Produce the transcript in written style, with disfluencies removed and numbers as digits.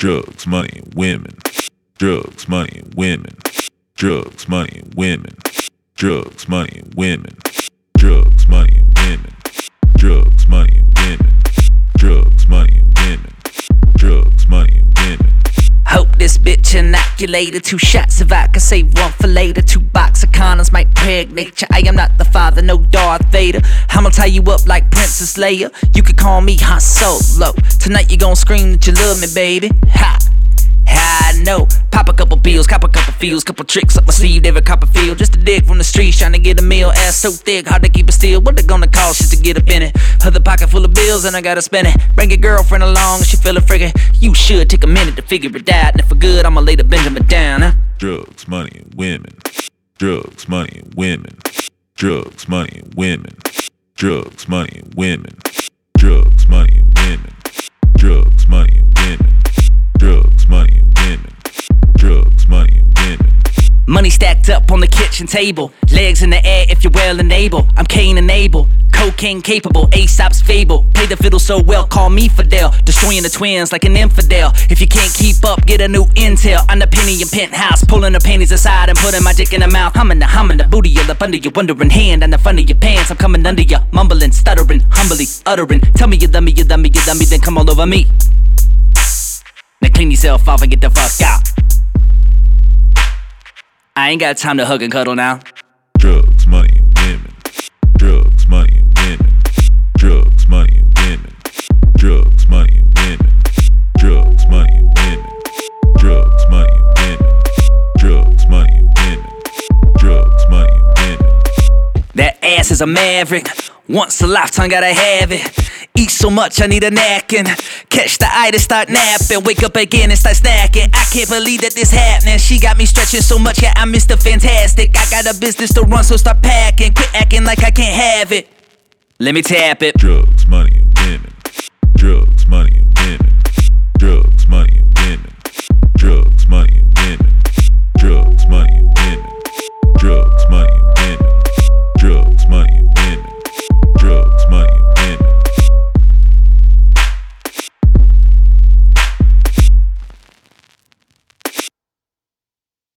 Drugs, money, and women. Drugs, money, and women. Drugs, money, and women. Drugs, money, and women. Drugs, money, and women. Drugs, money, and women. Drugs, money, and women. Drugs, money, and women. Hope this bitch inoculated. 2 shots of vodka, save 1 for later. 2 box of condoms might pregnate you. I am not the father, no Darth Vader. I'ma tie you up like Princess Leia. You could call me Han Solo. Tonight you gon' scream that you love me, baby. Ha! I know. Pop a couple pills, cop a couple feels, couple tricks up my sleeve, every Copperfield. Just a dick from the streets, trying to get a meal. Ass so thick, hard to keep it still. What they gonna cost just to get up in it? Other pocket full of bills and I gotta spend it. Bring your girlfriend along if she feelin' friggin'. You should take a minute to figure it out. And if for good, I'ma lay the Benjamin down, huh? Drugs, money, and women. Drugs, money, and women. Drugs, money, and women. Drugs, money, and women. Drugs, money, and women. Drugs, money, and women. Drugs, money, and women. Drugs, money, and women. Money stacked up on the kitchen table. Legs in the air if you're well and able. I'm Cain and Abel, cocaine capable, Aesop's fable. Play the fiddle so well, call me Fidel. Destroying the twins like an infidel. If you can't keep up, get a new intel. I'm the penny in penthouse, pulling the panties aside and putting my dick in the mouth. Humming the booty all up under your wondering hand. On the front of your pants, I'm coming under ya. Mumbling, stuttering, humbly uttering. Tell me you love me, you love me, you love me, then come all over me. Now clean yourself off and get the fuck out. I ain't got time to hug and cuddle now. Drugs, money, and women. Drugs, money, and women. Drugs, money, and women. Drugs, money, and women. Drugs, money, and women. Drugs, money, and women. Drugs, money, and women. Drugs, money, and women. That ass is a maverick. Once a lifetime, gotta have it. Eat so much, I need a napkin. Catch the itis, start napping. Wake up again and start snacking. I can't believe that this happening. She got me stretching so much, yeah, I'm Mr. Fantastic. I got a business to run, so start packing. Quit acting like I can't have it. Let me tap it. Drugs, money, and women. Drugs, money, and women. Drugs, money, and